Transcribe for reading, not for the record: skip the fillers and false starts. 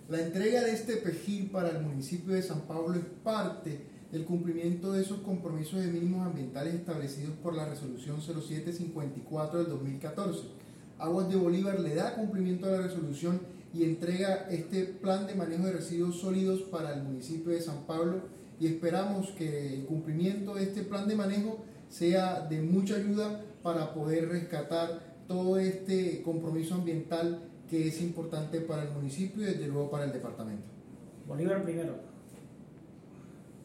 La entrega de este PEJIR para el municipio de San Pablo es parte del cumplimiento de esos compromisos de mínimos ambientales establecidos por la resolución 0754 del 2014. Aguas de Bolívar le da cumplimiento a la resolución y entrega este plan de manejo de residuos sólidos para el municipio de San Pablo, y esperamos que el cumplimiento de este plan de manejo sea de mucha ayuda para poder rescatar todo este compromiso ambiental que es importante para el municipio y desde luego para el departamento. Bolívar primero.